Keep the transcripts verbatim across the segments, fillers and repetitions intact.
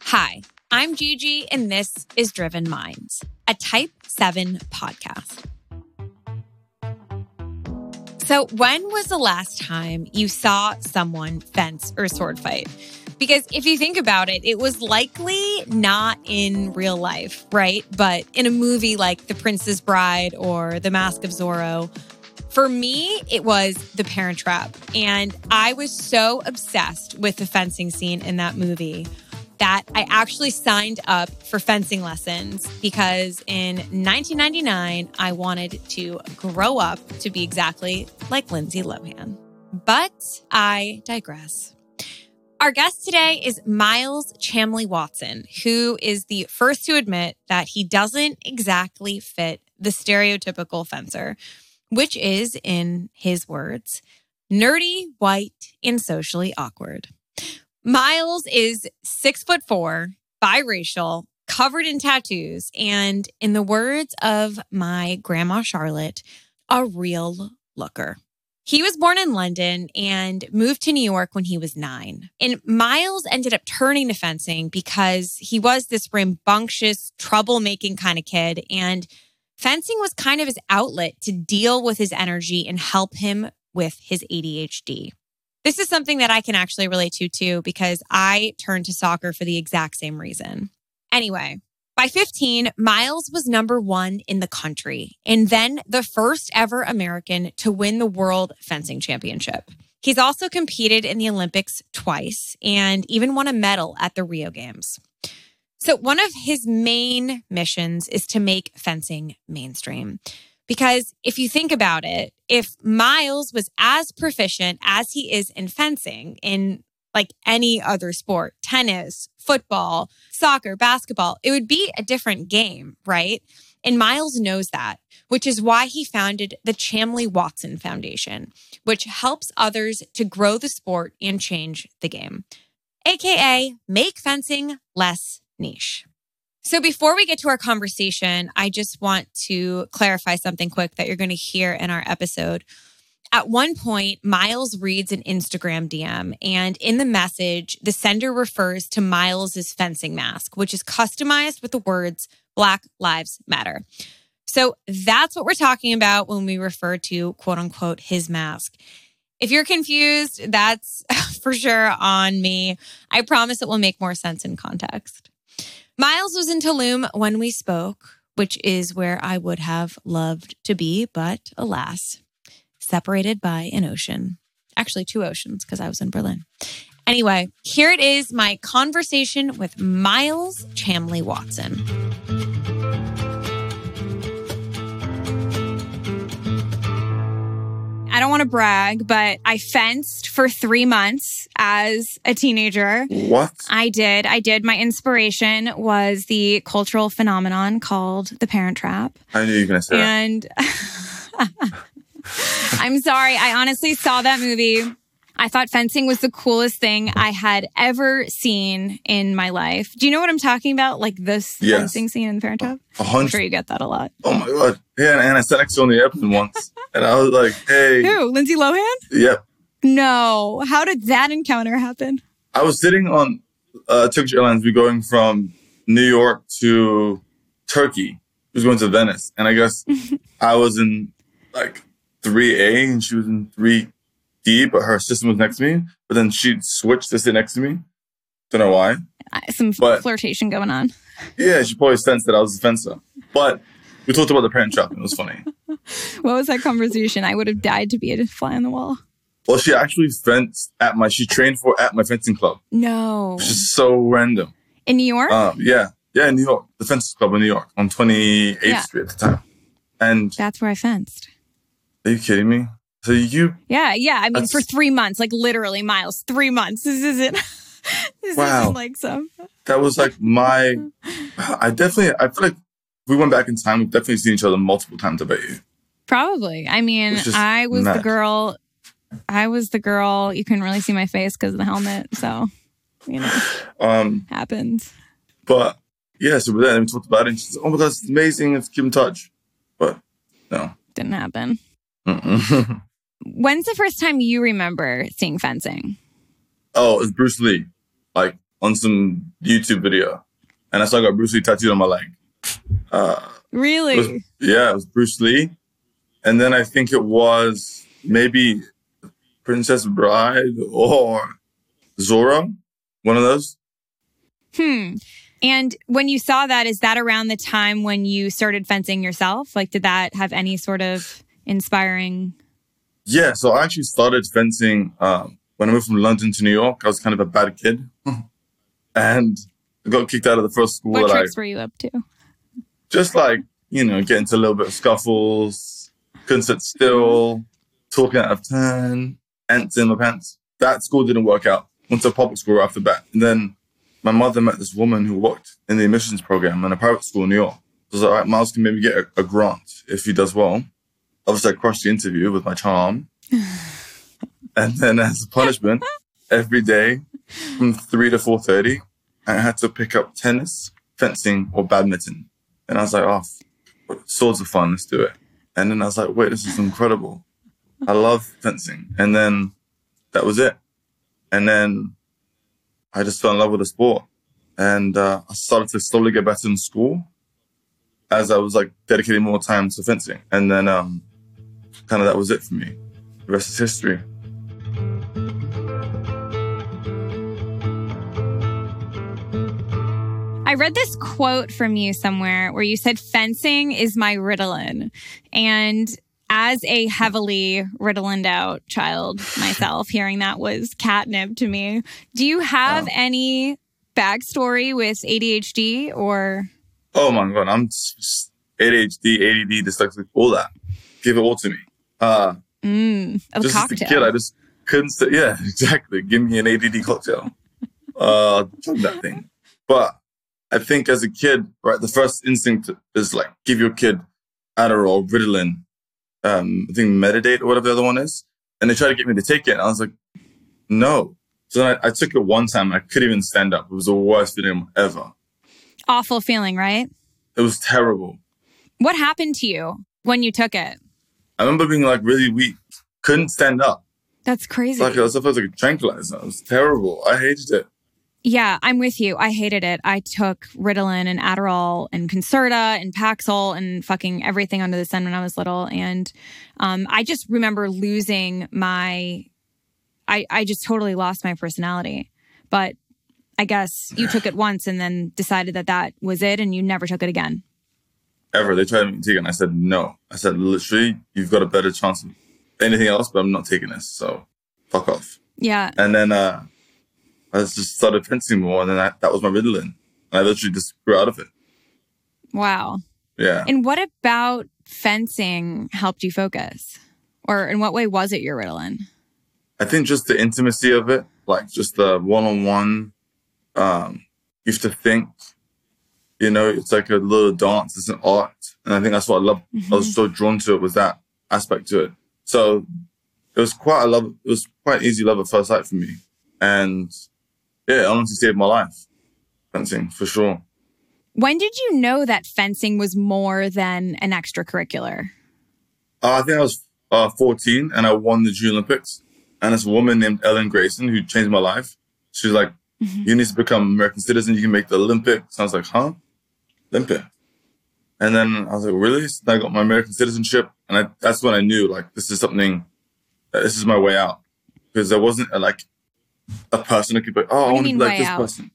Hi, I'm Gigi, and this is Driven Minds, a Type seven podcast. So when was the last time you saw someone fence or sword fight? Because if you think about it, it was likely not in real life, right? But in a movie like The Princess Bride or The Mask of Zorro. For me, it was The Parent Trap. And I was so obsessed with the fencing scene in that movie that I actually signed up for fencing lessons because in nineteen ninety-nine, I wanted to grow up to be exactly like Lindsay Lohan. But I digress. Our guest today is Miles Chamley-Watson, who is the first to admit that he doesn't exactly fit the stereotypical fencer, which is, in his words, nerdy, white, and socially awkward. Miles is six foot four, biracial, covered in tattoos, and in the words of my grandma Charlotte, a real looker. He was born in London and moved to New York when he was nine. And Miles ended up turning to fencing because he was this rambunctious, troublemaking kind of kid. And fencing was kind of his outlet to deal with his energy and help him with his A D H D. This is something that I can actually relate to too, because I turned to soccer for the exact same reason. Anyway, by fifteen, Miles was number one in the country and then the first ever American to win the World Fencing Championship. He's also competed in the Olympics twice and even won a medal at the Rio Games. So one of his main missions is to make fencing mainstream. Because if you think about it, if Miles was as proficient as he is in fencing in like any other sport, tennis, football, soccer, basketball, it would be a different game, right? And Miles knows that, which is why he founded the Chamley-Watson Foundation, which helps others to grow the sport and change the game, aka make fencing less niche. So before we get to our conversation, I just want to clarify something quick that you're going to hear in our episode. At one point, Miles reads an Instagram D M, and in the message, the sender refers to Miles's fencing mask, which is customized with the words Black Lives Matter. So that's what we're talking about when we refer to, quote unquote, his mask. If you're confused, that's for sure on me. I promise it will make more sense in context. Miles was in Tulum when we spoke, which is where I would have loved to be, but alas, separated by an ocean. Actually, two oceans, because I was in Berlin. Anyway, here it is, my conversation with Miles Chamley-Watson. I don't want to brag, but I fenced for three months as a teenager. What? I did. I did. My inspiration was the cultural phenomenon called The Parent Trap. I knew you were going to say and that. And I'm sorry. I honestly saw that movie. I thought fencing was the coolest thing I had ever seen in my life. Do you know what I'm talking about? Like this yes. fencing scene in The Parent Trap? I'm sure you get that a lot. Oh my God. Yeah, and I sat next to her on the airplane once. And I was like, hey. Who? Lindsay Lohan? Yep. No. How did that encounter happen? I was sitting on uh, Turkish Airlines. We were going from New York to Turkey. We was going to Venice. And I guess I was in like three A and she was in three D, but her assistant was next to me. But then she switched to sit next to me. Don't know why. Uh, some but, flirtation going on. Yeah, she probably sensed that I was a fencer. But we talked about The Parent Trap. It was funny. What was that conversation? I would have died to be a fly on the wall. Well, she actually fenced at my, she trained for at my fencing club. No. Which is so random. In New York? Um, yeah. Yeah, in New York. The fencing club in New York on twenty-eighth yeah. Street at the time. And that's where I fenced. Are you kidding me? So you... Yeah, yeah. I mean, for three months, like literally, Miles, three months. This isn't... this wow. isn't like some... That was like my... I definitely... I feel like if we went back in time, we've definitely seen each other multiple times, I bet you. Probably. I mean, I was mad. the girl... I was the girl... You couldn't really see my face because of the helmet, so, you know, um, happens. But, yeah, so we're there and we talked about it. And she said, oh my God, it's amazing. Let's keep in touch. But, no. Didn't happen. When's the first time you remember seeing fencing? Oh, it's Bruce Lee. Like, on some YouTube video. And that's why I got Bruce Lee tattooed on my leg. Uh, really? It was, yeah, it was Bruce Lee. And then I think it was maybe Princess Bride or Zorro, one of those. Hmm. And when you saw that, is that around the time when you started fencing yourself? Like, did that have any sort of inspiring? Yeah, so I actually started fencing um, when I moved from London to New York. I was kind of a bad kid. And I got kicked out of the first school. What tricks I, were you up to? Just like, you know, get into a little bit of scuffles, couldn't sit still, talking out of turn, ants in my pants. That school didn't work out. Went to a public school right off the bat. And then my mother met this woman who worked in the admissions program in a private school in New York. So I was like, all right, Miles can maybe get a, a grant if he does well. Obviously, I crushed the interview with my charm. And then as a punishment, every day from three to four thirty, I had to pick up tennis, fencing, or badminton. And I was like, oh, swords are fun, let's do it. And then I was like, wait, this is incredible. I love fencing. And then that was it. And then I just fell in love with the sport. And uh, I started to slowly get better in school as I was like dedicating more time to fencing. And then um, kind of that was it for me. The rest is history. I read this quote from you somewhere where you said, fencing is my Ritalin. And as a heavily Ritalined out child myself, hearing that was catnip to me. Do you have oh. any backstory with A D H D or? Oh my God, I'm A D H D, A D D, dyslexic, all that. Give it all to me. Uh, mm, a just cocktail. as a kid, I just couldn't stay. Yeah, exactly. Give me an A D D cocktail. uh, drink that thing. But I think as a kid, right, the first instinct is like, give your kid Adderall, Ritalin, um, I think Metadate or whatever the other one is. And they tried to get me to take it. And I was like, no. So then I, I took it one time. I couldn't even stand up. It was the worst feeling ever. Awful feeling, right? It was terrible. What happened to you when you took it? I remember being like really weak. Couldn't stand up. That's crazy. Like it was supposed to like a tranquilizer. It was terrible. I hated it. Yeah, I'm with you. I hated it. I took Ritalin and Adderall and Concerta and Paxil and fucking everything under the sun when I was little. And um, I just remember losing my... I, I just totally lost my personality. But I guess you took it once and then decided that that was it and you never took it again. Ever. They tried to take it and I said no. I said, literally, you've got a better chance of anything else, but I'm not taking this. So fuck off. Yeah. And then... uh I just started fencing more, and then I, that was my Ritalin. And I literally just grew out of it. Wow. Yeah. And what about fencing helped you focus? Or in what way was it your Ritalin? I think just the intimacy of it, like just the one-on-one. Um, you have to think, you know, it's like a little dance. It's an art. And I think that's what I love. Mm-hmm. I was so drawn to it, was that aspect to it. So it was quite a love. It was quite easy love at first sight for me. And yeah, it honestly saved my life. Fencing, for sure. When did you know that fencing was more than an extracurricular? Uh, I think I was uh, fourteen and I won the Junior Olympics. And this woman named Ellen Grayson who changed my life. She was like, mm-hmm. you need to become an American citizen. You can make the Olympics. I was like, huh? Olympic. And then I was like, really? So I got my American citizenship. And I, that's when I knew, like, this is something, this is my way out. Because there wasn't a, like, a person who could be, oh, I want to be like this out? person.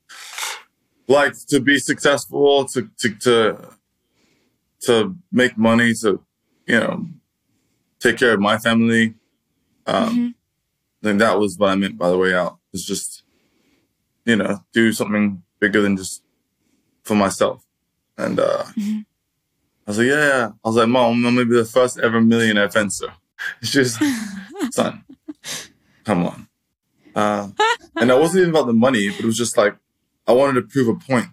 Like to be successful, to, to to to make money, to, you know, take care of my family. Um, mm-hmm. I think that was what I meant by the way out. It's just, you know, do something bigger than just for myself. And uh, mm-hmm. I was like, yeah, yeah. I was like, Mom, I'm going to be the first ever millionaire fencer. She was, son, come on. Uh, and it wasn't even about the money, but it was just like, I wanted to prove a point.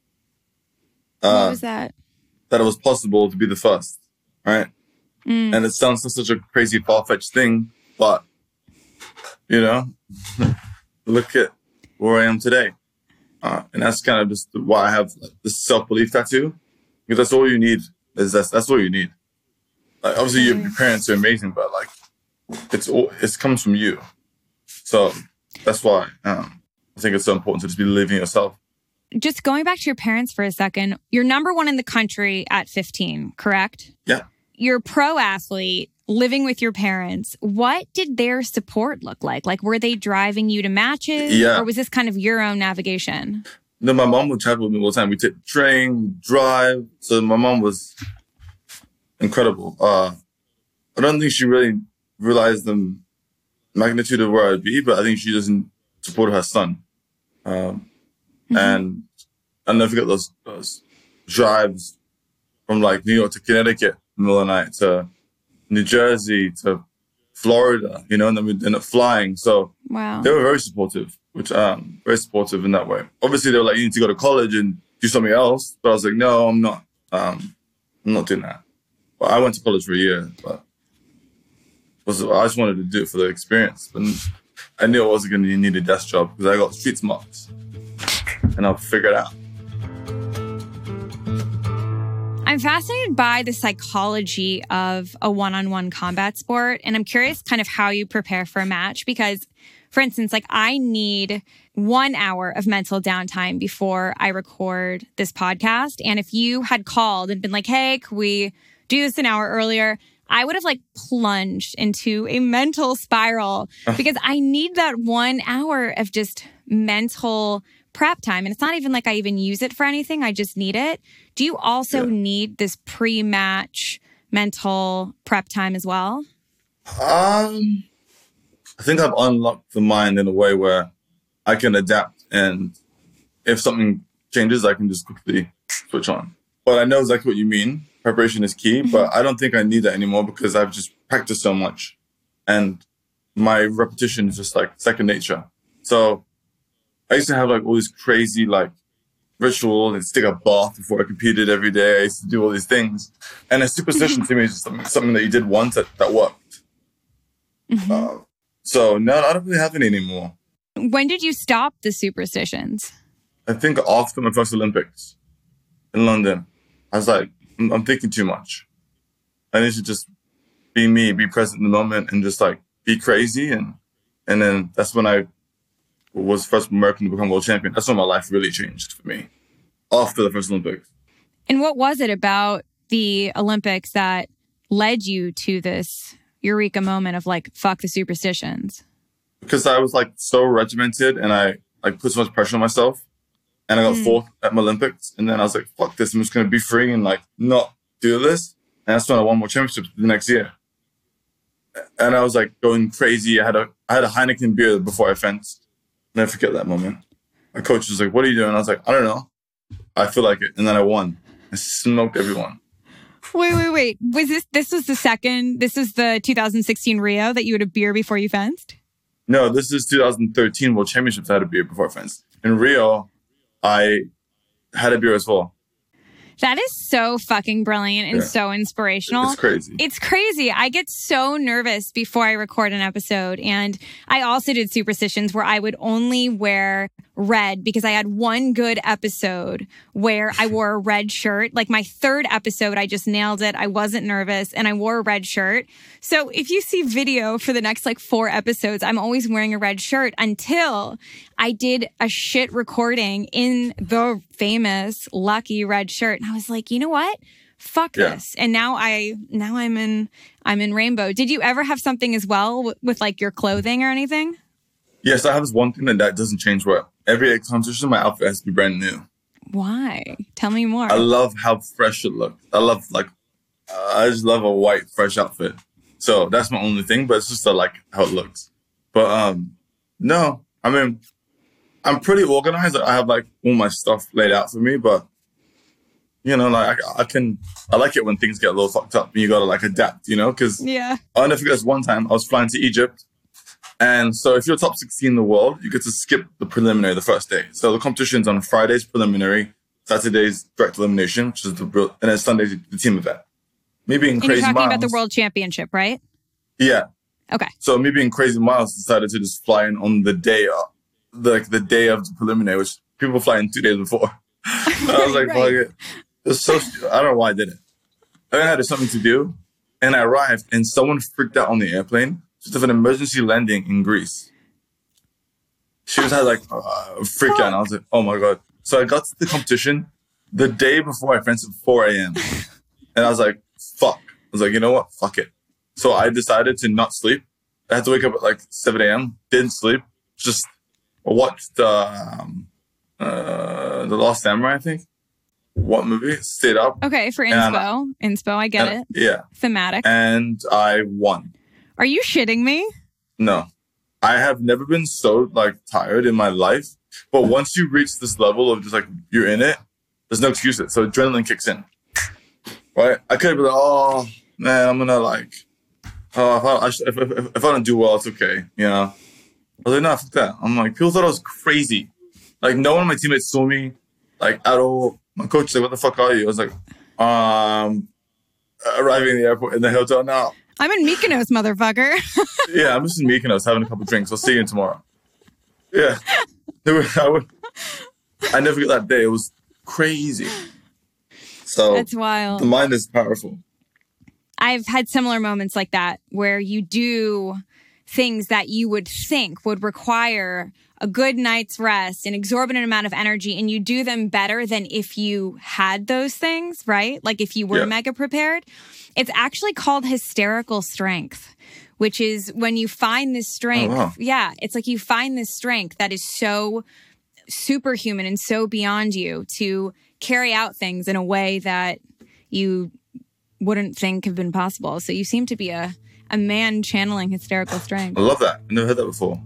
Uh, what was that? That it was possible to be the first, right? Mm. And it sounds like such a crazy, far-fetched thing, but, you know, look at where I am today. Uh, and that's kind of just why I have like, this self-belief tattoo, because that's all you need. Is that's, that's all you need. Like, obviously, your, your parents are amazing, but like, it's all, it comes from you. So... That's why. Um, I think it's so important to just be living yourself. Just going back to your parents for a second, you're number one in the country at fifteen, correct? Yeah. You're a pro athlete living with your parents. What did their support look like? Like, were they driving you to matches? Yeah. Or was this kind of your own navigation? No, my mom would travel with me all the time. We take the train, we drive. So my mom was incredible. Uh, I don't think she really realized the magnitude of where I'd be, but I think she doesn't support her son. Um, mm-hmm. And I'll never forget those, those drives from like New York to Connecticut in the middle of the night to New Jersey to Florida, you know, and then we'd end up flying. So wow. They were very supportive, which um very supportive in that way. Obviously, they were like, you need to go to college and do something else. But I was like, no, I'm not. Um, I'm not doing that. But I went to college for a year, but was I just wanted to do it for the experience. But I knew I wasn't going to need a desk job because I got street smarts, and I'll figure it out. I'm fascinated by the psychology of a one-on-one combat sport. And I'm curious kind of how you prepare for a match because, for instance, like I need one hour of mental downtime before I record this podcast. And if you had called and been like, hey, can we do this an hour earlier? I would have like plunged into a mental spiral because I need that one hour of just mental prep time. And it's not even like I even use it for anything. I just need it. Do you also yeah. need this pre-match mental prep time as well? Um, I think I've unlocked the mind in a way where I can adapt. And if something changes, I can just quickly switch on. But I know exactly what you mean. Preparation is key, mm-hmm. but I don't think I need that anymore because I've just practiced so much. And my repetition is just like second nature. So I used to have like all these crazy like rituals and stick a bath before I competed every day. I used to do all these things. And a superstition to me is just something, something that you did once that, that worked. Mm-hmm. Uh, so no, I don't really have any anymore. When did you stop the superstitions? I think after my first Olympics in London, I was like, I'm, I'm thinking too much. I need to just be me, be present in the moment and just like be crazy. And, and then that's when I was first American to become world champion. That's when my life really changed for me after the first Olympics. And what was it about the Olympics that led you to this eureka moment of like, fuck the superstitions? Because I was like so regimented and I like put so much pressure on myself and I got mm. fourth at my Olympics. And then I was like, fuck this. I'm just going to be free and like not do this. And that's when I won more championships the next year. And I was like going crazy. I had a, I had a Heineken beer before I fenced. Never forget that moment. My coach was like, what are you doing? I was like, I don't know. I feel like it. And then I won. I smoked everyone. Wait, wait, wait. Was this, this was the second, this is the two thousand sixteen Rio that you had a beer before you fenced? No, this is two thousand thirteen World Championships. I had a beer before I fenced. In Rio, I had a beer as well. That is so fucking brilliant and yeah. so inspirational. It's crazy. It's crazy. I get so nervous before I record an episode. And I also did superstitions where I would only wear red because I had one good episode where I wore a red shirt. Like my third episode, I just nailed it. I wasn't nervous and I wore a red shirt. So if you see video for the next like four episodes, I'm always wearing a red shirt until I did a shit recording in the famous lucky red shirt. And I was like, you know what? Fuck yeah. this. And now I, now I'm in, I'm in rainbow. Did you ever have something as well with, with like your clothing or anything? Yes, I have this one thing that, that doesn't change well. Every competition, my outfit has to be brand new. Why? Tell me more. I love how fresh it looks. I love like, uh, I just love a white, fresh outfit. So that's my only thing, but it's just uh, like how it looks. But um, no, I mean, I'm pretty organized. I have like all my stuff laid out for me, but you know, like I, I can, I like it when things get a little fucked up and you got to like adapt, you know, because yeah. I'll never forget this one time I was flying to Egypt. And so if you're top sixteen in the world, you get to skip the preliminary the first day. So the competition's on Fridays preliminary, Saturday's direct elimination, which is the, and then Sunday's the team event. Me being crazy Miles. You're talking Miles, about the world championship, right? Yeah. Okay. So me being crazy Miles decided to just fly in on the day of, like the day of the preliminary, which people fly in two days before. I was like, right. Fuck it. It was so stupid. I don't know why I did it. I had something to do, and I arrived, and someone freaked out on the airplane. Just of an emergency landing in Greece. She was had like uh, a freak out. And I was like, oh my God. So I got to the competition the day before I fenced at four a.m. And I was like, fuck. I was like, you know what? Fuck it. So I decided to not sleep. I had to wake up at like seven a.m. Didn't sleep. Just watched um, uh, The Lost Samurai, I think. What movie? Stayed up. Okay, for inspo. And, inspo, I get and, it. Yeah. Thematic. And I won. Are you shitting me? No. I have never been so like tired in my life. But once you reach this level of just like, you're in it, there's no excuses. So adrenaline kicks in. Right? I could have been like, oh, man, I'm going to like, oh, if I, if, if, if I don't do well, it's okay. You know? I was like, no, fuck that. I'm like, people thought I was crazy. Like, no one of my teammates saw me, like, at all. My coach was like, what the fuck are you? I was like, um, arriving in the airport, in the hotel now. I'm in Mykonos, motherfucker. Yeah, I'm just in Mykonos having a couple drinks. I'll see you tomorrow. Yeah. I, would, I never forget that day. It was crazy. So that's wild. The mind is powerful. I've had similar moments like that where you do things that you would think would require a good night's rest, an exorbitant amount of energy, and you do them better than if you had those things, right? Like if you were yeah. mega prepared. It's actually called hysterical strength, which is when you find this strength. Oh, wow. Yeah, it's like you find this strength that is so superhuman and so beyond you to carry out things in a way that you wouldn't think have been possible. So you seem to be a, a man channeling hysterical strength. I love that. I've never heard that before.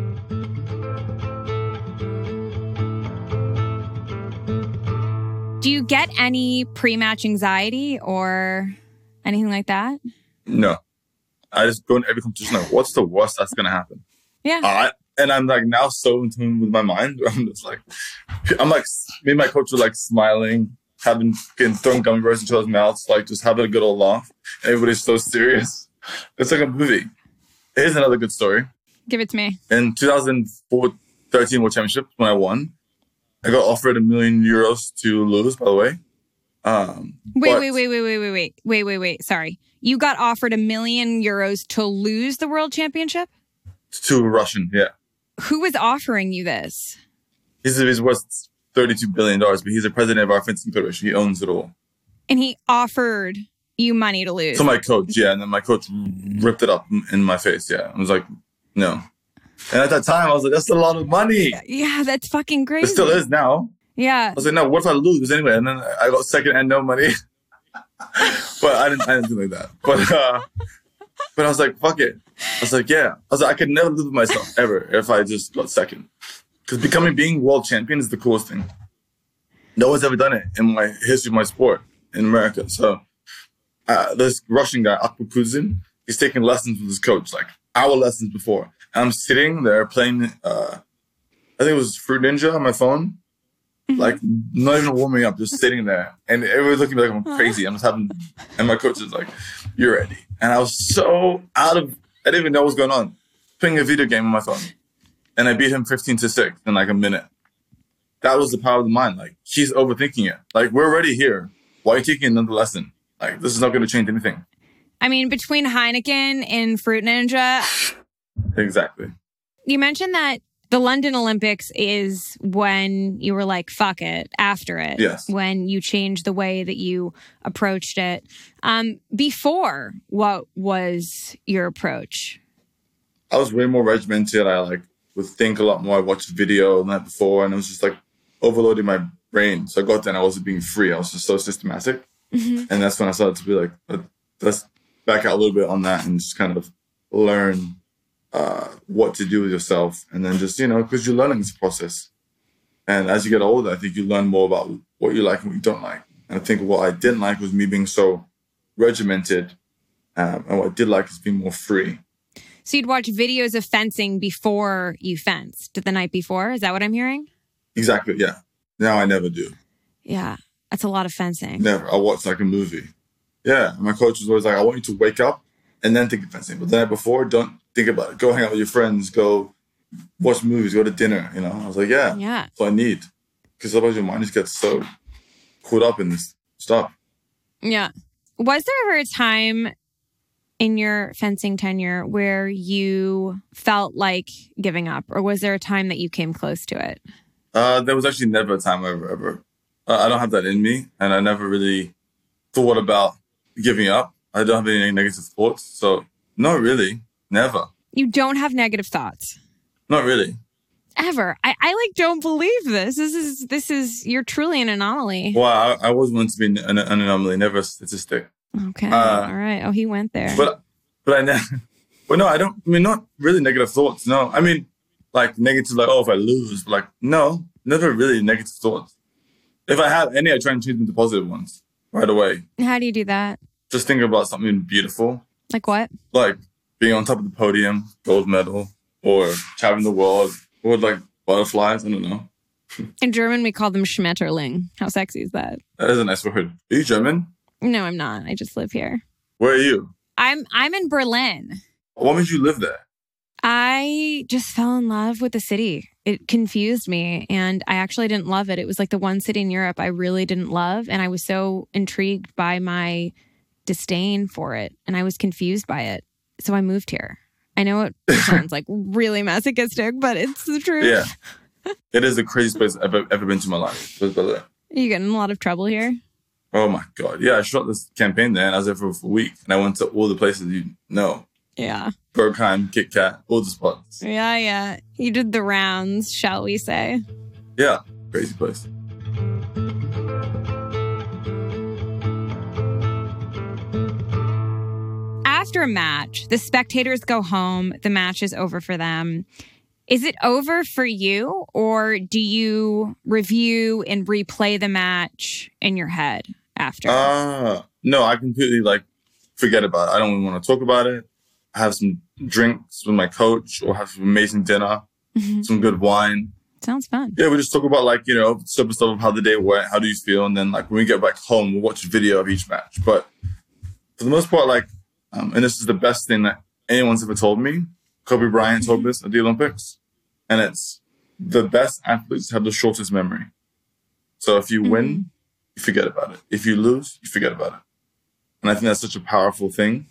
Do you get any pre-match anxiety or anything like that? No. I just go in every competition like, what's the worst that's going to happen? Yeah. Uh, and I'm like now so in tune with my mind. I'm just like, I'm like, me and my coach were like smiling, having, getting throwing gummy bears into those mouths, like just having a good old laugh. Everybody's so serious. It's like a movie. Here's another good story. Give it to me. In two thousand thirteen World Championship, when I won, I got offered a million euros to lose, by the way. Um, wait, wait, wait, wait, wait, wait, wait, wait, wait, wait. Sorry. You got offered a million euros to lose the world championship? To a Russian, yeah. Who was offering you this? He's, he's worth thirty-two billion dollars, but he's the president of our fencing federation. He owns it all. And he offered you money to lose? To my coach, yeah. And then my coach ripped it up in my face, yeah. I was like, no. And at that time, I was like, that's a lot of money. Yeah, that's fucking crazy. It still is now. Yeah. I was like, no, what if I lose anyway? And then I got second and no money. But I didn't, I didn't do like that. But, uh, but I was like, fuck it. I was like, yeah. I was like, I could never live with myself ever if I just got second. Because becoming, being world champion is the coolest thing. No one's ever done it in my history of my sport in America. So uh, this Russian guy, Akbar Kuzin, he's taking lessons with his coach, like hour lessons before. And I'm sitting there playing, uh, I think it was Fruit Ninja on my phone. Like, not even warming up, just sitting there. And everybody looking at me like I'm crazy. I'm just having, and my coach is like, you're ready. And I was so out of, I didn't even know what was going on. Playing a video game on my phone. And I beat him fifteen to six in like a minute. That was the power of the mind. Like, he's overthinking it. Like, we're already here. Why are you taking another lesson? Like, this is not going to change anything. I mean, between Heineken and Fruit Ninja. Exactly. You mentioned that the London Olympics is when you were like, fuck it, after it. Yes. When you changed the way that you approached it. Um, before, what was your approach? I was way more regimented. I like would think a lot more. I watched video the night before and it was just like overloading my brain. So I got there and I wasn't being free. I was just so systematic. Mm-hmm. And that's when I started to be like, let's back out a little bit on that and just kind of learn Uh, what to do with yourself. And then just, you know, because you're learning this process. And as you get older, I think you learn more about what you like and what you don't like. And I think what I didn't like was me being so regimented. Um, and what I did like is being more free. So you'd watch videos of fencing before you fenced the night before? Is that what I'm hearing? Exactly, yeah. Now I never do. Yeah, that's a lot of fencing. Never. I watch like a movie. Yeah, my coach was always like, I want you to wake up and then think of fencing. But the night before, don't think about it. Go hang out with your friends. Go watch movies. Go to dinner. You know, I was like, yeah, yeah. That's what I need. Because otherwise your mind just gets so caught up in this stuff. Yeah. Was there ever a time in your fencing tenure where you felt like giving up? Or was there a time that you came close to it? Uh, there was actually never a time ever, ever. Uh, I don't have that in me. And I never really thought about giving up. I don't have any negative thoughts. So, not really. Never. You don't have negative thoughts? Not really. Ever. I, I like don't believe this. This is, this is, you're truly an anomaly. Well, I, I was meant to be an, an anomaly, never a statistic. Okay. Uh, All right. Oh, he went there. But, but I never, well, no, I don't, I mean, not really negative thoughts. No. I mean, like negative, like, oh, if I lose, but like, no, never really negative thoughts. If I have any, I try and change them to positive ones right away. How do you do that? Just think about something beautiful. Like what? Like being on top of the podium, gold medal, or traveling the world, or like butterflies, I don't know. In German, we call them Schmetterling. How sexy is that? That is a nice word. Are you German? No, I'm not. I just live here. Where are you? I'm I'm in Berlin. What made you live there? I just fell in love with the city. It confused me, and I actually didn't love it. It was like the one city in Europe I really didn't love, and I was so intrigued by my disdain for it, and I was confused by it. So I moved here. I know it sounds like really masochistic, but it's the truth. Yeah. It is the craziest place I've ever, ever been to in my life. Are you getting in a lot of trouble here? Oh my God. Yeah, I shot this campaign there and I was there for a week. And I went to all the places you know. Yeah. Bergheim, Kit Kat, all the spots. Yeah, yeah. You did the rounds, shall we say. Yeah, crazy place. After a match, the spectators go home. The match is over for them. Is it over for you, or do you review and replay the match in your head after? Uh, no, I completely like forget about it. I don't even want to talk about it. I have some drinks with my coach or have some amazing dinner, mm-hmm. some good wine. Sounds fun. Yeah, we just talk about like, you know, simple stuff of how the day went. How do you feel? And then like when we get back home, we'll watch a video of each match. But for the most part, like, um, and this is the best thing that anyone's ever told me. Kobe Bryant told this at the Olympics. And it's the best athletes have the shortest memory. So if you mm-hmm. win, you forget about it. If you lose, you forget about it. And I think that's such a powerful thing.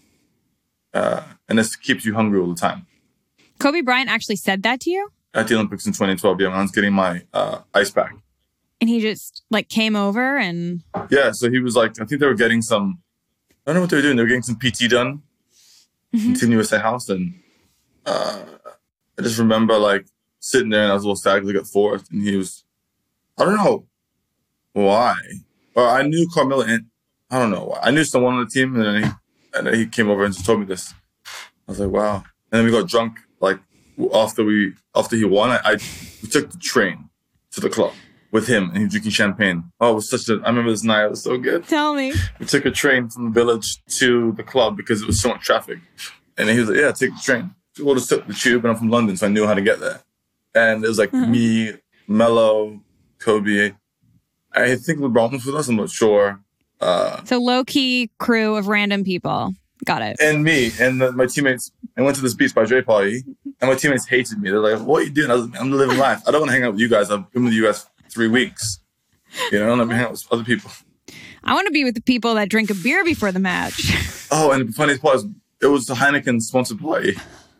Uh, and this keeps you hungry all the time. Kobe Bryant actually said that to you? At the Olympics in twenty twelve, yeah, when I was getting my uh, ice pack. And he just like came over and... Yeah, so he was like, I think they were getting some, I don't know what they were doing. They were getting some P T done, mm-hmm. continuous at house. And uh, I just remember like sitting there and I was a little staggered at fourth. And he was, I don't know why. Or I knew Carmelo, and I don't know why. I knew someone on the team and then he, and then he came over and just told me this. I was like, wow. And then we got drunk like after we after he won. I, I we took the train to the club with him and he was drinking champagne. Oh, it was such a, I remember this night. It was so good. Tell me. We took a train from the village to the club because it was so much traffic. And then he was like, yeah, take the train. So we'll just took the tube and I'm from London, so I knew how to get there. And it was like uh-huh. me, Melo, Kobe. I think LeBron was with us. I'm not sure. Uh, so low-key crew of random people. Got it. And me and the, my teammates. I went to this Beats by Dre party and my teammates hated me. They're like, what are you doing? I was like, I'm living life. I don't want to hang out with you guys. I've been with you guys for three weeks. You know, let me hang out with other people. I want to be with the people that drink a beer before the match. Oh, and the funniest part is it was a Heineken sponsored party.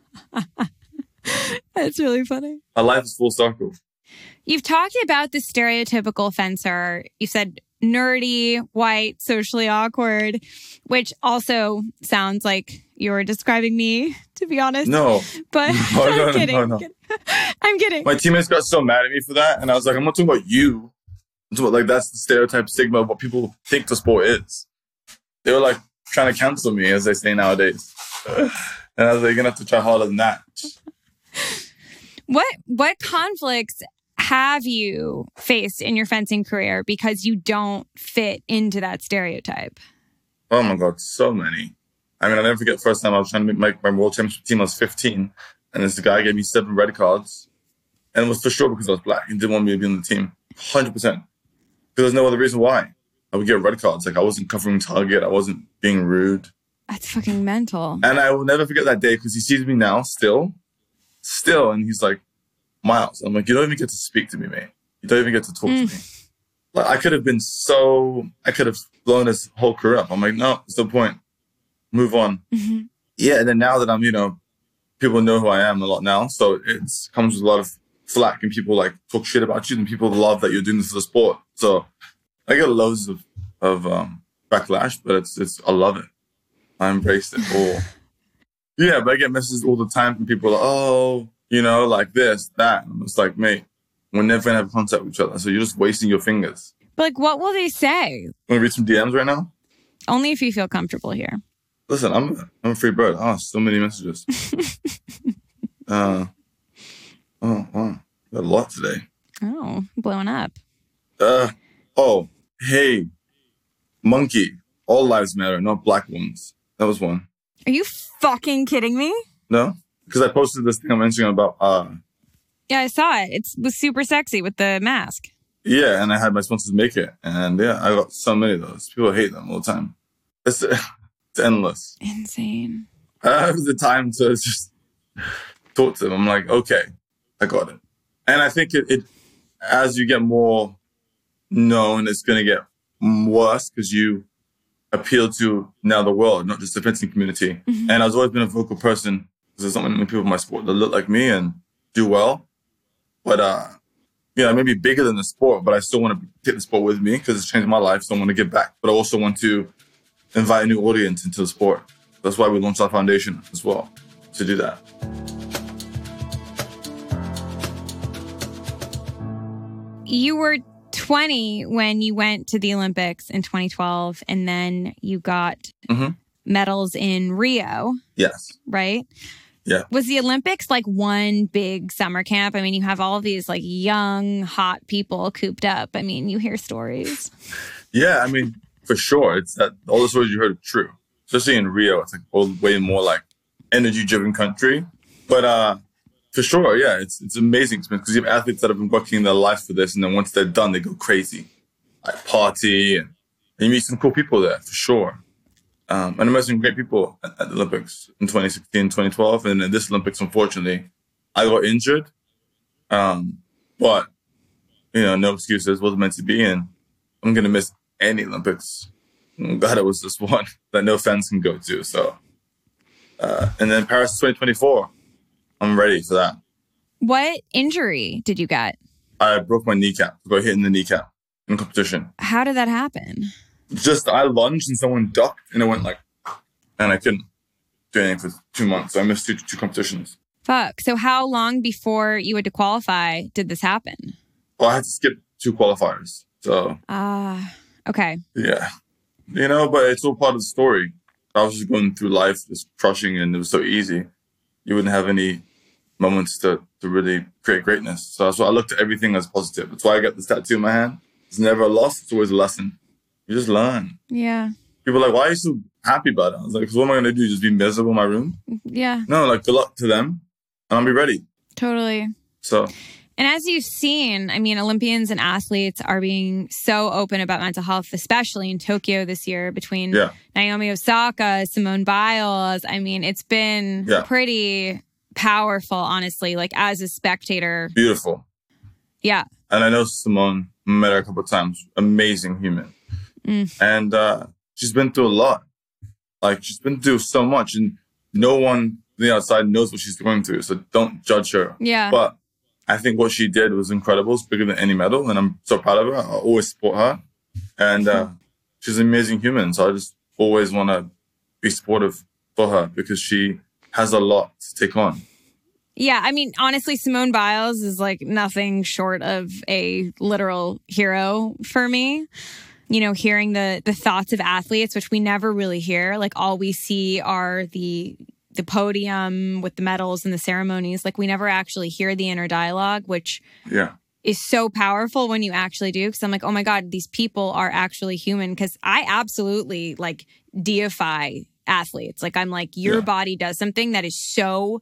That's really funny. Our life is full circle. You've talked about the stereotypical fencer. You said nerdy, white, socially awkward, which also sounds like you're describing me, to be honest. No. But no, I'm no, kidding. No, no. I'm kidding. I'm kidding. My teammates got so mad at me for that. And I was like, I'm not talking about you. I'm talking about, like, that's the stereotype stigma of what people think the sport is. They were like trying to cancel me, as they say nowadays. And I was like, you're going to have to try harder than that. What What conflicts have you faced in your fencing career because you don't fit into that stereotype? Oh my God, so many. I mean, I'll never forget the first time I was trying to make my, my world championship team. I was fifteen, and this guy gave me seven red cards, and it was for sure because I was black. He didn't want me to be on the team, one hundred percent. Because there's no other reason why. I would get red cards. Like, I wasn't covering target. I wasn't being rude. That's fucking mental. And I will never forget that day because he sees me now, still, still, and he's like, Miles. I'm like, you don't even get to speak to me, mate. You don't even get to talk mm. to me. Like, I could have been so, I could have blown his whole career up. I'm like, no, it's no point. Move on. Mm-hmm. yeah, and then now that I'm, you know, people know who I am a lot now. So it comes with a lot of flack and people like talk shit about you and people love that you're doing this for the sport. So I get loads of, of um, backlash, but it's, it's, I love it. I embrace it all. Yeah, but I get messages all the time from people like, oh, you know, like this, that. And it's like, mate, we're never going to have contact with each other. So you're just wasting your fingers. But like, what will they say? Want to read some D Ms right now? Only if you feel comfortable here. Listen, I'm a, I'm a free bird. Oh, so many messages. uh, oh, wow. Got a lot today. Oh, blowing up. Uh, oh, hey, monkey. All lives matter, not black ones. That was one. Are you fucking kidding me? No? Because I posted this thing on Instagram about... Uh, yeah, I saw it. It was super sexy with the mask. Yeah, and I had my sponsors make it. And yeah, I got so many of those. People hate them all the time. It's, it's endless. Insane. I have the time to just talk to them. I'm like, okay, I got it. And I think it, it as you get more known, it's going to get worse because you appeal to now the world, not just the fencing community. Mm-hmm. And I've always been a vocal person because there's not many people in my sport that look like me and do well. But, uh, you know, I may be bigger than the sport, but I still want to take the sport with me because it's changed my life. So I want to give back. But I also want to invite a new audience into the sport. That's why we launched our foundation as well, to do that. You were twenty when you went to the Olympics in twenty twelve, and then you got mm-hmm. medals in Rio. Yes. Right? Yeah. Was the Olympics like one big summer camp? I mean, you have all of these like young, hot people cooped up. I mean, you hear stories. Yeah, I mean, for sure. It's that all the stories you heard are true. Especially in Rio, it's like all, way more like energy-driven country. But uh, for sure, yeah, it's it's amazing experience because you have athletes that have been working their life for this, and then once they're done, they go crazy, like party, and, and you meet some cool people there for sure. Um, and I met some great people at, at the Olympics in twenty sixteen, twenty twelve, and in this Olympics, unfortunately, I got injured. Um, but you know, no excuses, wasn't meant to be, and I'm gonna miss any Olympics. I'm glad it was this one that no fans can go to. So, uh, and then Paris twenty twenty-four, I'm ready for that. What injury did you get? I broke my kneecap. I got hit in the kneecap in competition. How did that happen? Just I lunged and someone ducked and it went like, and I couldn't do anything for two months. So I missed two, two competitions. Fuck. So how long before you had to qualify did this happen? Well, I had to skip two qualifiers. So. Ah, uh, okay. Yeah. You know, but it's all part of the story. I was just going through life, just crushing, and it was so easy. You wouldn't have any moments to, to really create greatness. So that's why I looked at everything as positive. That's why I got this tattoo in my hand. It's never a loss. It's always a lesson. You just learn. Yeah. People are like, why are you so happy about it? I was like, because what am I going to do? Just be miserable in my room? Yeah. No, like, good luck to them. And I'll be ready. Totally. So. And as you've seen, I mean, Olympians and athletes are being so open about mental health, especially in Tokyo this year between yeah. Naomi Osaka, Simone Biles. I mean, it's been yeah. pretty powerful, honestly, like as a spectator. Beautiful. Yeah. And I know Simone, met her a couple of times. Amazing human. Mm. And uh, she's been through a lot. Like, she's been through so much. And no one on the outside knows what she's going through. So don't judge her. Yeah. But I think what she did was incredible. It's bigger than any medal. And I'm so proud of her. I always support her. And uh, she's an amazing human. So I just always want to be supportive for her because she has a lot to take on. Yeah, I mean, honestly, Simone Biles is like nothing short of a literal hero for me. You know, hearing the the thoughts of athletes, which we never really hear. Like, all we see are the the podium with the medals and the ceremonies. Like, we never actually hear the inner dialogue, which yeah. is so powerful when you actually do. Because I'm like, oh my God, these people are actually human. Because I absolutely like deify athletes. Like, I'm like, your yeah. body does something that is so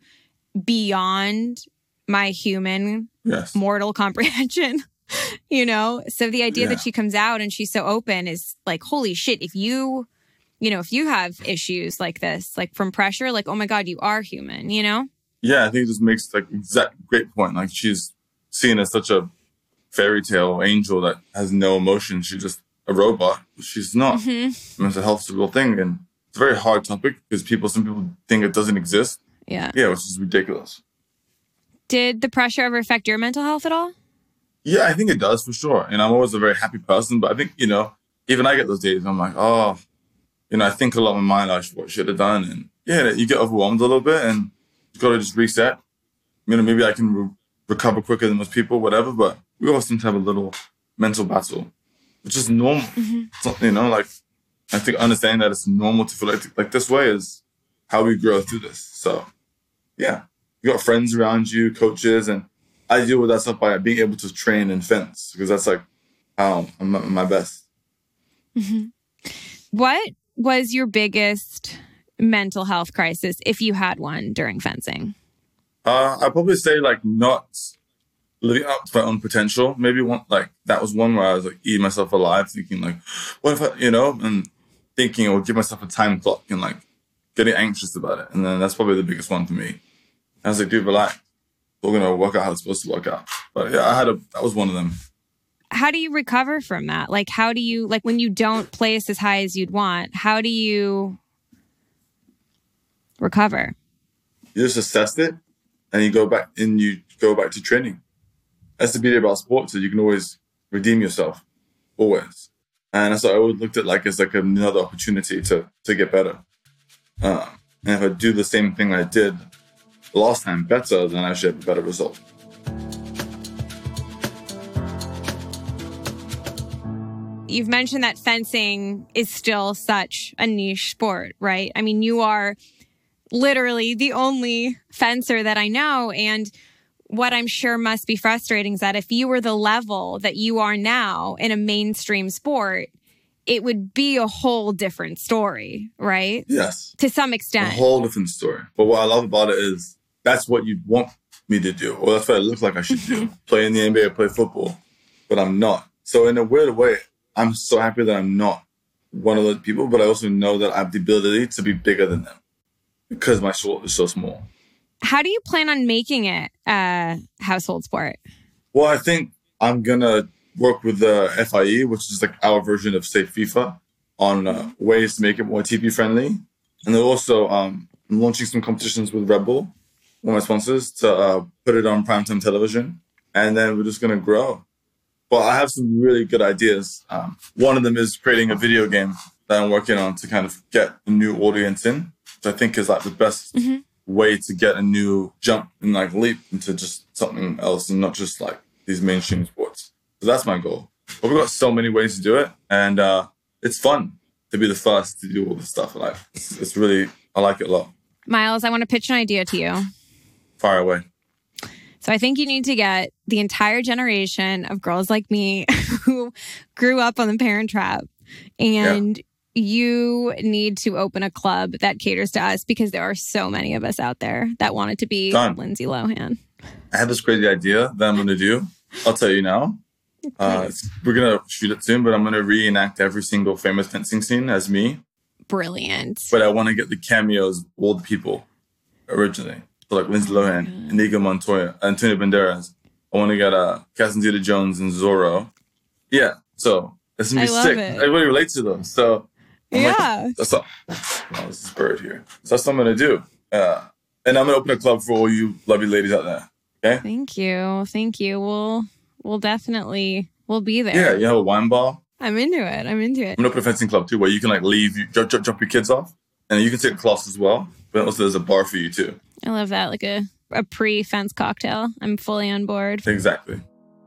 beyond my human yes. mortal comprehension. You know, so the idea yeah. that she comes out and she's so open is like, holy shit, if you, you know, if you have issues like this, like from pressure, like, oh my God, you are human, you know? Yeah, I think it just makes like exact great point. Like, she's seen as such a fairy tale angel that has no emotion. She's just a robot. She's not. Mm-hmm. Mental health's a real thing. And it's a very hard topic because people, some people think it doesn't exist. Yeah. Yeah, which is ridiculous. Did the pressure ever affect your mental health at all? Yeah, I think it does for sure. And I'm always a very happy person, but I think, you know, even I get those days, I'm like, oh, you know, I think a lot in my mind, I should, what I should have done. And yeah, you get overwhelmed a little bit and you've got to just reset. You know, maybe I can re- recover quicker than most people, whatever, but we all seem to have a little mental battle, which is normal. Mm-hmm. So, you know, like, I think understanding that it's normal to feel like, like this way is how we grow through this. So, yeah, you got friends around you, coaches, and I deal with that stuff by being able to train and fence because that's like how I'm at my best. Mm-hmm. What was your biggest mental health crisis, if you had one, during fencing? Uh, I'd probably say like not living up to my own potential. Maybe one, like that was one where I was like eating myself alive, thinking like, what if I, you know, and thinking I would give myself a time clock and like getting anxious about it. And then that's probably the biggest one for me. I was like, dude, relax. We're going to work out how it's supposed to work out. But yeah, I had a, that was one of them. How do you recover from that? Like, how do you, like when you don't place as high as you'd want, how do you recover? You just assess it and you go back and you go back to training. That's the beauty about sports, so you can always redeem yourself. Always. And that's what I always looked at like as like another opportunity to, to get better. Uh, and if I do the same thing I did last time better, then I should have a better result. You've mentioned that fencing is still such a niche sport, right? I mean, you are literally the only fencer that I know. And what I'm sure must be frustrating is that if you were the level that you are now in a mainstream sport, it would be a whole different story, right? Yes. To some extent. A whole different story. But what I love about it is that's what you'd want me to do. Or that's what it looks like I should do. Play in the N B A, play football. But I'm not. So in a weird way, I'm so happy that I'm not one of those people, but I also know that I have the ability to be bigger than them because my sport is so small. How do you plan on making it a household sport? Well, I think I'm going to work with the F I E, which is like our version of, say, FIFA, on uh, ways to make it more T V friendly. And then also um, I'm launching some competitions with Red Bull, one of my sponsors, to uh, put it on primetime television. And then we're just going to grow. But I have some really good ideas. Um, one of them is creating a video game that I'm working on to kind of get a new audience in, which I think is like the best mm-hmm. way to get a new jump and like leap into just something else and not just like these mainstream sports. So that's my goal. But we've got so many ways to do it. And uh, it's fun to be the first to do all this stuff. Like, it's, it's really, I like it a lot. Miles, I want to pitch an idea to you. Fire away. So I think you need to get the entire generation of girls like me who grew up on the Parent Trap, and yeah. you need to open a club that caters to us because there are so many of us out there that wanted to be Done. Lindsay Lohan. I have this crazy idea that I'm going to do. I'll tell you now. Uh, we're going to shoot it soon, but I'm going to reenact every single famous fencing scene as me. Brilliant. But I want to get the cameos of all the people originally. So like Lindsay Lohan, oh Inigo Montoya, Antonio Banderas. I want to get uh, Catherine Zeta-Jones and Zorro. Yeah, so it's going to be I sick. It. I really relate to them. So I'm yeah. Like, that's all. Oh, this is bird here. So that's what I'm going to do. Uh, and I'm going to open a club for all you lovely ladies out there. Okay? Thank you. Thank you. We'll, we'll definitely, we'll be there. Yeah, you have a wine bar. I'm into it. I'm into it. I'm going to open a fencing club too where you can like leave, you, drop, drop, drop your kids off. And you can take a class as well. But also there's a bar for you too. I love that. Like a, a pre-fence cocktail. I'm fully on board. Exactly.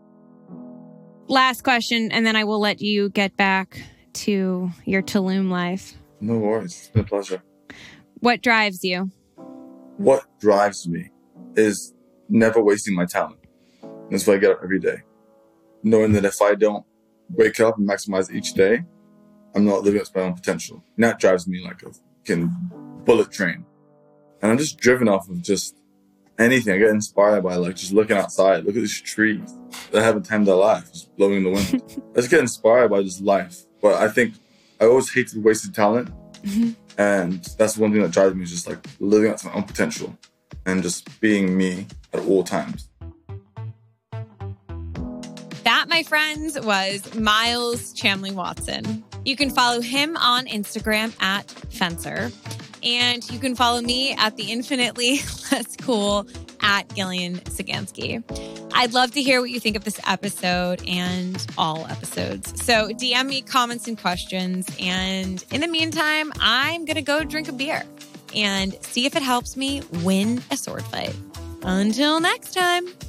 Last question, and then I will let you get back to your Tulum life. No worries. It's been a pleasure. What drives you? What drives me is never wasting my talent. That's why I get up every day. Knowing that if I don't wake up and maximize each day, I'm not living up to my own potential. And that drives me like a fucking bullet train. And I'm just driven off of just anything. I get inspired by like just looking outside. Look at these trees that haven't timed their life, just blowing in the wind. I just get inspired by just life. But I think I always hated wasted talent. Mm-hmm. And that's one thing that drives me is just like living up to my own potential and just being me at all times. That, my my friends was Miles Chamley Watson. You can follow him on Instagram at Fencer. And you can follow me at the infinitely less cool at Gillian Sagansky. I'd love to hear what you think of this episode and all episodes. So D M me comments and questions. And in the meantime, I'm going to go drink a beer and see if it helps me win a sword fight. Until next time.